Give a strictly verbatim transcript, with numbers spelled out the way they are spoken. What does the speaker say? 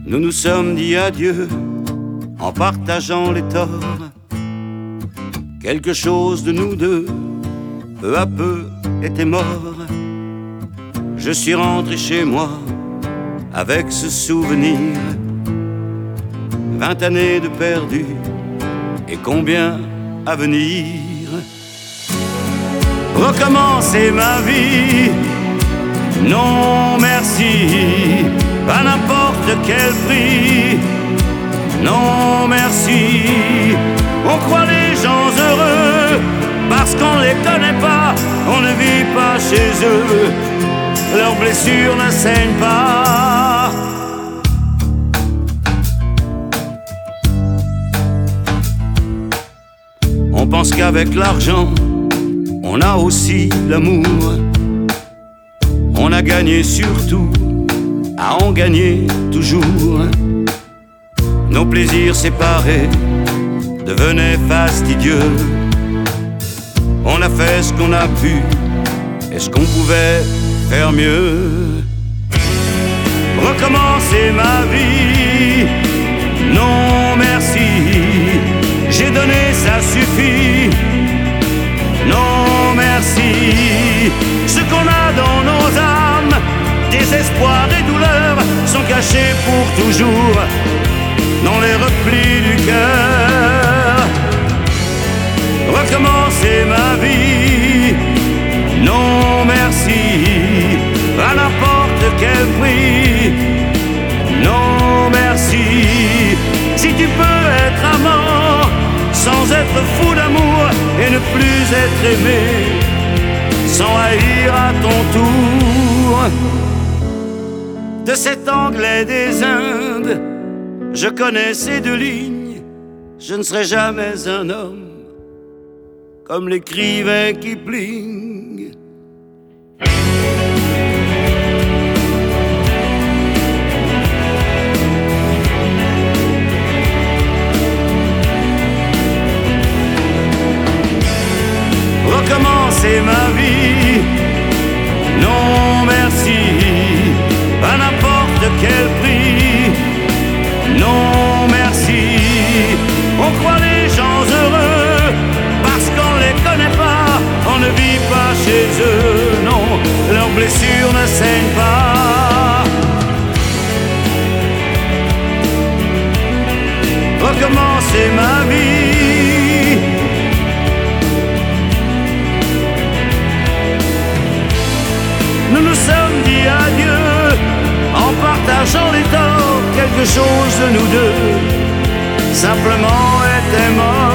Nous nous sommes dit adieu en partageant les torts. Quelque chose de nous deux, peu à peu, était mort. Je suis rentré chez moi avec ce souvenir. Vingt années de perdu et combien à venir. Recommencer ma vie, non merci, à n'importe quel prix. Non merci, on croit les gens heureux parce qu'on les connaît pas, on ne vit pas chez eux, leurs blessures ne saignent pas. On pense qu'avec l'argent, on a aussi l'amour. On a gagné surtout à en gagner toujours. Nos plaisirs séparés devenaient fastidieux. On a fait ce qu'on a pu, est-ce qu'on pouvait faire mieux? Recommencer ma vie, non merci, j'ai donné, ça suffit. Non merci, ce qu'on a dans nos âmes, désespoir et douleur, sont cachés pour toujours dans les replis du cœur. Recommencer ma vie, non merci, à n'importe quel prix. Non merci, si tu peux être amant sans être fou d'amour et ne plus être aimé, sans haïr à ton tour. De cet Anglais des Indes, je connais ces deux lignes. Je ne serai jamais un homme comme l'écrivain Kipling. Recommencer ma vie, non merci, à n'importe quel prix. Non merci, on croit les gens heureux parce qu'on les connaît pas, on ne vit pas chez eux, non, leurs blessures ne saignent pas. Recommencer ma vie, nous nous sommes dit adieu en partageant les torts. Quelque chose de nous deux simplement était mort.